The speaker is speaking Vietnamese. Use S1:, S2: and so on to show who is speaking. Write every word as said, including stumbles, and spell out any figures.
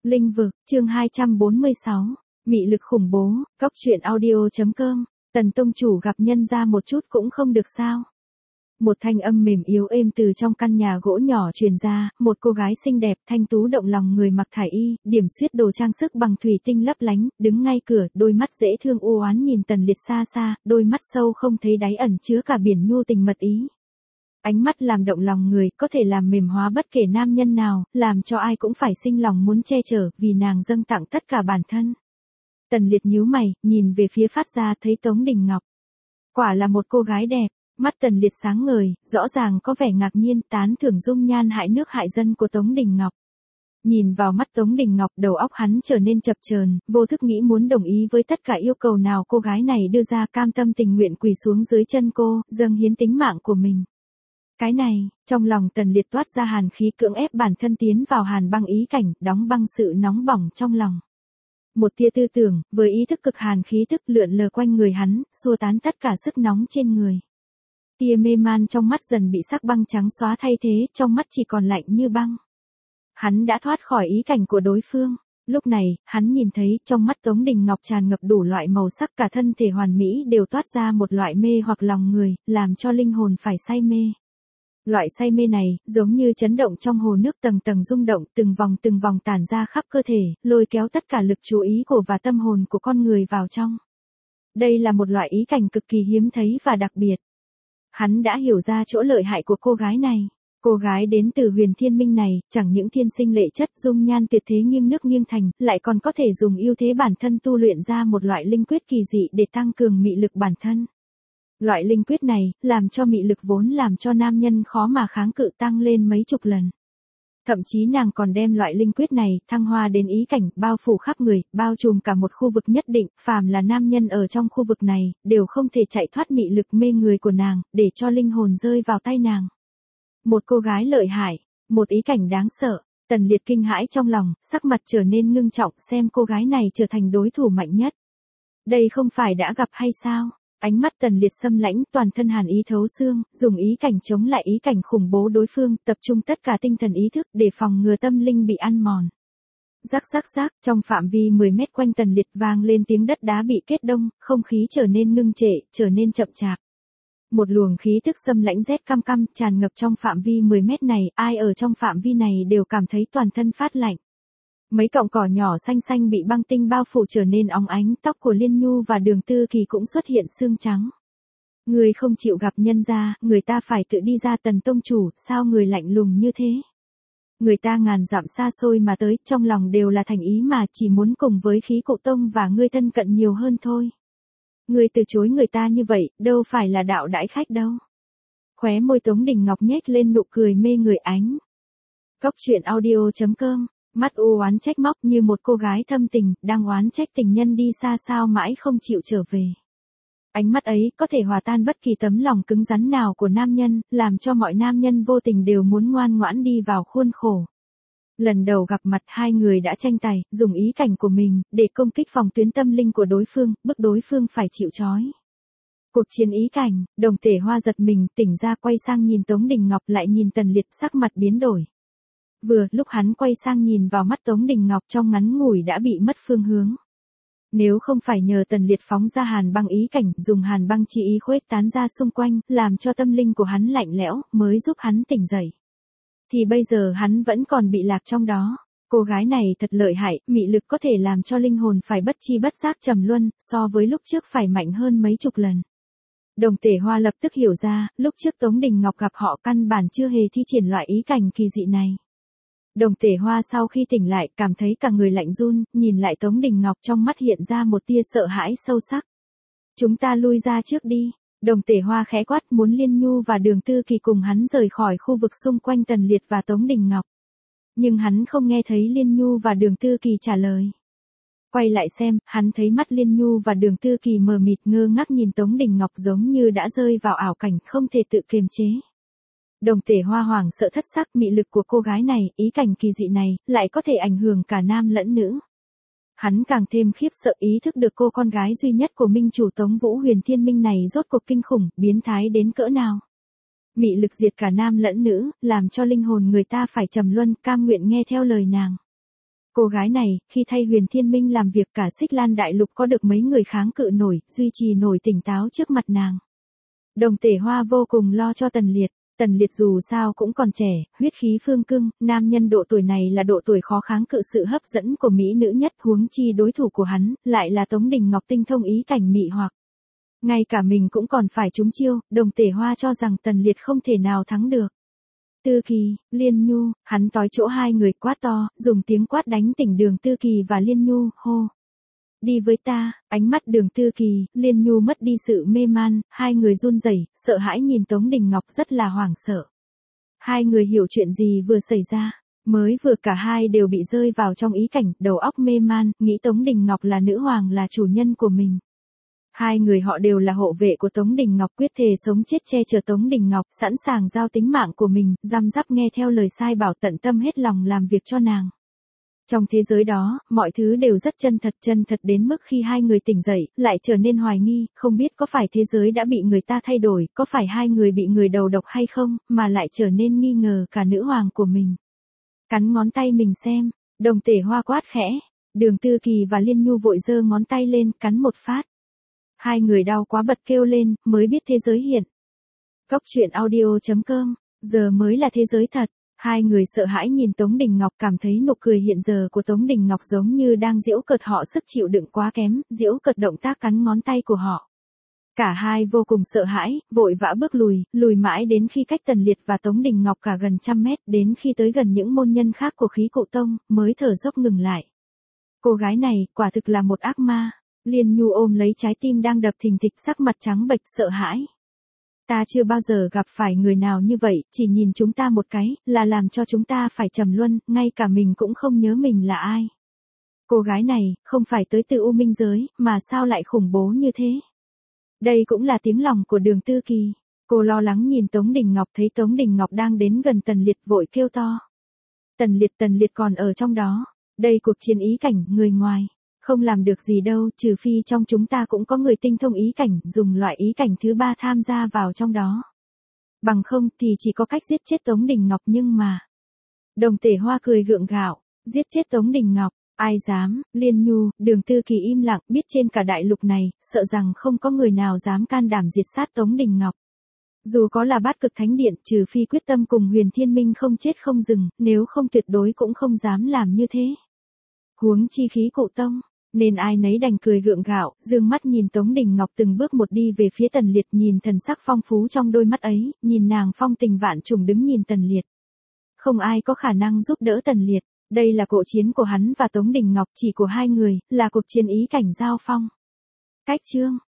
S1: Linh vực, chương hai trăm bốn mươi sáu, mị lực khủng bố, góc truyện audio.com, Tần tông chủ gặp nhân ra một chút cũng không được sao. Một thanh âm mềm yếu êm từ trong căn nhà gỗ nhỏ truyền ra, một cô gái xinh đẹp thanh tú động lòng người mặc thải y, điểm xuyết đồ trang sức bằng thủy tinh lấp lánh, đứng ngay cửa, đôi mắt dễ thương u oán nhìn Tần Liệt xa xa, đôi mắt sâu không thấy đáy ẩn chứa cả biển nhu tình mật ý. Ánh mắt làm động lòng người, có thể làm mềm hóa bất kể nam nhân nào, làm cho ai cũng phải sinh lòng muốn che chở, vì nàng dâng tặng tất cả bản thân. Tần Liệt nhíu mày, nhìn về phía phát ra thấy Tống Đình Ngọc. Quả là một cô gái đẹp, mắt Tần Liệt sáng ngời, rõ ràng có vẻ ngạc nhiên, tán thưởng dung nhan hại nước hại dân của Tống Đình Ngọc. Nhìn vào mắt Tống Đình Ngọc, đầu óc hắn trở nên chập chờn, vô thức nghĩ muốn đồng ý với tất cả yêu cầu nào cô gái này đưa ra, cam tâm tình nguyện quỳ xuống dưới chân cô, dâng hiến tính mạng của mình. Cái này, trong lòng Tần Liệt toát ra hàn khí, cưỡng ép bản thân tiến vào hàn băng ý cảnh, đóng băng sự nóng bỏng trong lòng. Một tia tư tưởng, với ý thức cực hàn khí tức lượn lờ quanh người hắn, xua tán tất cả sức nóng trên người. Tia mê man trong mắt dần bị sắc băng trắng xóa thay thế, trong mắt chỉ còn lạnh như băng. Hắn đã thoát khỏi ý cảnh của đối phương. Lúc này, hắn nhìn thấy trong mắt Tống Đình Ngọc tràn ngập đủ loại màu sắc, cả thân thể hoàn mỹ đều toát ra một loại mê hoặc lòng người, làm cho linh hồn phải say mê. Loại say mê này, giống như chấn động trong hồ nước tầng tầng rung động, từng vòng từng vòng tản ra khắp cơ thể, lôi kéo tất cả lực chú ý của và tâm hồn của con người vào trong. Đây là một loại ý cảnh cực kỳ hiếm thấy và đặc biệt. Hắn đã hiểu ra chỗ lợi hại của cô gái này. Cô gái đến từ huyền thiên minh này, chẳng những thiên sinh lệ chất dung nhan tuyệt thế nghiêng nước nghiêng thành, lại còn có thể dùng ưu thế bản thân tu luyện ra một loại linh quyết kỳ dị để tăng cường mị lực bản thân. Loại linh quyết này, làm cho mị lực vốn làm cho nam nhân khó mà kháng cự tăng lên mấy chục lần. Thậm chí nàng còn đem loại linh quyết này, thăng hoa đến ý cảnh, bao phủ khắp người, bao trùm cả một khu vực nhất định, phàm là nam nhân ở trong khu vực này, đều không thể chạy thoát mị lực mê người của nàng, để cho linh hồn rơi vào tay nàng. Một cô gái lợi hại, một ý cảnh đáng sợ, Tần Liệt kinh hãi trong lòng, sắc mặt trở nên ngưng trọng, xem cô gái này trở thành đối thủ mạnh nhất. Đây không phải đã gặp hay sao? Ánh mắt Tần Liệt xâm lãnh, toàn thân hàn ý thấu xương, dùng ý cảnh chống lại ý cảnh khủng bố đối phương, tập trung tất cả tinh thần ý thức để phòng ngừa tâm linh bị ăn mòn. Rắc rắc rắc, trong phạm vi mười mét quanh Tần Liệt vang lên tiếng đất đá bị kết đông, không khí trở nên ngưng trệ, trở nên chậm chạp. Một luồng khí tức xâm lãnh rét căm căm tràn ngập trong phạm vi mười mét này, ai ở trong phạm vi này đều cảm thấy toàn thân phát lạnh. Mấy cọng cỏ nhỏ xanh xanh bị băng tinh bao phủ trở nên óng ánh, tóc của Liên Nhu và Đường Tư Kỳ cũng xuất hiện xương trắng. Người không chịu gặp nhân gia, người ta phải tự đi ra. Tần tông chủ, sao người lạnh lùng như thế? Người ta ngàn dặm xa xôi mà tới, trong lòng đều là thành ý mà, chỉ muốn cùng với khí cụ tông và ngươi thân cận nhiều hơn thôi. Người từ chối người ta như vậy, đâu phải là đạo đãi khách đâu. Khóe môi Tống Đình Ngọc nhếch lên nụ cười mê người ánh. Góc truyện audio.com, mắt u oán trách móc như một cô gái thâm tình, đang oán trách tình nhân đi xa sao mãi không chịu trở về. Ánh mắt ấy có thể hòa tan bất kỳ tấm lòng cứng rắn nào của nam nhân, làm cho mọi nam nhân vô tình đều muốn ngoan ngoãn đi vào khuôn khổ. Lần đầu gặp mặt hai người đã tranh tài, dùng ý cảnh của mình, để công kích phòng tuyến tâm linh của đối phương, bức đối phương phải chịu trói. Cuộc chiến ý cảnh, Đồng Tể Hoa giật mình, tỉnh ra quay sang nhìn Tống Đình Ngọc lại nhìn Tần Liệt, sắc mặt biến đổi. Vừa, lúc hắn quay sang nhìn vào mắt Tống Đình Ngọc trong ngắn ngủi đã bị mất phương hướng. Nếu không phải nhờ Tần Liệt phóng ra hàn băng ý cảnh, dùng hàn băng chi ý khuếch tán ra xung quanh, làm cho tâm linh của hắn lạnh lẽo, mới giúp hắn tỉnh dậy. Thì bây giờ hắn vẫn còn bị lạc trong đó. Cô gái này thật lợi hại, mị lực có thể làm cho linh hồn phải bất chi bất giác trầm luân, so với lúc trước phải mạnh hơn mấy chục lần. Đồng Tể Hoa lập tức hiểu ra, lúc trước Tống Đình Ngọc gặp họ căn bản chưa hề thi triển loại ý cảnh kỳ dị này. Đồng Tể Hoa sau khi tỉnh lại, cảm thấy cả người lạnh run, nhìn lại Tống Đình Ngọc trong mắt hiện ra một tia sợ hãi sâu sắc. Chúng ta lui ra trước đi. Đồng Tể Hoa khẽ quát, muốn Liên Nhu và Đường Tư Kỳ cùng hắn rời khỏi khu vực xung quanh Tần Liệt và Tống Đình Ngọc. Nhưng hắn không nghe thấy Liên Nhu và Đường Tư Kỳ trả lời. Quay lại xem, hắn thấy mắt Liên Nhu và Đường Tư Kỳ mờ mịt ngơ ngác nhìn Tống Đình Ngọc giống như đã rơi vào ảo cảnh không thể tự kiềm chế. Đồng Tể Hoa hoảng sợ thất sắc, mị lực của cô gái này, ý cảnh kỳ dị này, lại có thể ảnh hưởng cả nam lẫn nữ. Hắn càng thêm khiếp sợ, ý thức được cô con gái duy nhất của minh chủ Tống Vũ Huyền Thiên Minh này rốt cuộc kinh khủng, biến thái đến cỡ nào. Mị lực diệt cả nam lẫn nữ, làm cho linh hồn người ta phải trầm luân, cam nguyện nghe theo lời nàng. Cô gái này, khi thay Huyền Thiên Minh làm việc cả Xích Lan Đại Lục có được mấy người kháng cự nổi, duy trì nổi tỉnh táo trước mặt nàng. Đồng Tể Hoa vô cùng lo cho Tần Liệt. Tần Liệt dù sao cũng còn trẻ, huyết khí phương cưng, nam nhân độ tuổi này là độ tuổi khó kháng cự sự hấp dẫn của mỹ nữ nhất, huống chi đối thủ của hắn, lại là Tống Đình Ngọc tinh thông ý cảnh mị hoặc. Ngay cả mình cũng còn phải trúng chiêu, Đồng Tể Hoa cho rằng Tần Liệt không thể nào thắng được. Tư Kỳ, Liên Nhu, hắn tối chỗ hai người quát to, dùng tiếng quát đánh tỉnh Đường Tư Kỳ và Liên Nhu, hô. Đi với ta, ánh mắt Đường Tư Kỳ, Liên Nhu mất đi sự mê man, hai người run rẩy, sợ hãi nhìn Tống Đình Ngọc rất là hoảng sợ. Hai người hiểu chuyện gì vừa xảy ra, mới vừa cả hai đều bị rơi vào trong ý cảnh, đầu óc mê man, nghĩ Tống Đình Ngọc là nữ hoàng là chủ nhân của mình. Hai người họ đều là hộ vệ của Tống Đình Ngọc, quyết thề sống chết che chở Tống Đình Ngọc, sẵn sàng giao tính mạng của mình, răm rắp nghe theo lời sai bảo, tận tâm hết lòng làm việc cho nàng. Trong thế giới đó, mọi thứ đều rất chân thật, chân thật đến mức khi hai người tỉnh dậy, lại trở nên hoài nghi, không biết có phải thế giới đã bị người ta thay đổi, có phải hai người bị người đầu độc hay không, mà lại trở nên nghi ngờ cả nữ hoàng của mình. Cắn ngón tay mình xem, Đồng Tể Hoa quát khẽ, Đường Tư Kỳ và Liên Nhu vội giơ ngón tay lên, cắn một phát. Hai người đau quá bật kêu lên, mới biết thế giới hiện. Cốc truyện audio chấm com, giờ mới là thế giới thật. Hai người sợ hãi nhìn Tống Đình Ngọc, cảm thấy nụ cười hiện giờ của Tống Đình Ngọc giống như đang giễu cợt họ sức chịu đựng quá kém, giễu cợt động tác cắn ngón tay của họ. Cả hai vô cùng sợ hãi, vội vã bước lùi, lùi mãi đến khi cách Tần Liệt và Tống Đình Ngọc cả gần trăm mét, đến khi tới gần những môn nhân khác của khí cụ tông, mới thở dốc ngừng lại. Cô gái này, quả thực là một ác ma. Liên Nhu ôm lấy trái tim đang đập thình thịch, sắc mặt trắng bệch sợ hãi. Ta chưa bao giờ gặp phải người nào như vậy, chỉ nhìn chúng ta một cái, là làm cho chúng ta phải trầm luân, ngay cả mình cũng không nhớ mình là ai. Cô gái này, không phải tới từ U Minh giới, mà sao lại khủng bố như thế? Đây cũng là tiếng lòng của Đường Tư Kỳ. Cô lo lắng nhìn Tống Đình Ngọc, thấy Tống Đình Ngọc đang đến gần Tần Liệt, vội kêu to. Tần Liệt, Tần Liệt còn ở trong đó. Đây cuộc chiến ý cảnh, người ngoài không làm được gì đâu, trừ phi trong chúng ta cũng có người tinh thông ý cảnh, dùng loại ý cảnh thứ ba tham gia vào trong đó. Bằng không thì chỉ có cách giết chết Tống Đình Ngọc, nhưng mà. Đồng Tể Hoa cười gượng gạo, giết chết Tống Đình Ngọc, ai dám? Liên Nhu, Đường Tư Kỳ im lặng, biết trên cả đại lục này, sợ rằng không có người nào dám can đảm diệt sát Tống Đình Ngọc. Dù có là Bát Cực Thánh Điện, trừ phi quyết tâm cùng Huyền Thiên Minh không chết không dừng, nếu không tuyệt đối cũng không dám làm như thế. Huống chi khí cụ tông. Nên ai nấy đành cười gượng gạo, dương mắt nhìn Tống Đình Ngọc từng bước một đi về phía Tần Liệt, nhìn thần sắc phong phú trong đôi mắt ấy, nhìn nàng phong tình vạn trùng đứng nhìn Tần Liệt. Không ai có khả năng giúp đỡ Tần Liệt, đây là cuộc chiến của hắn và Tống Đình Ngọc, chỉ của hai người, là cuộc chiến ý cảnh giao phong. Cách chương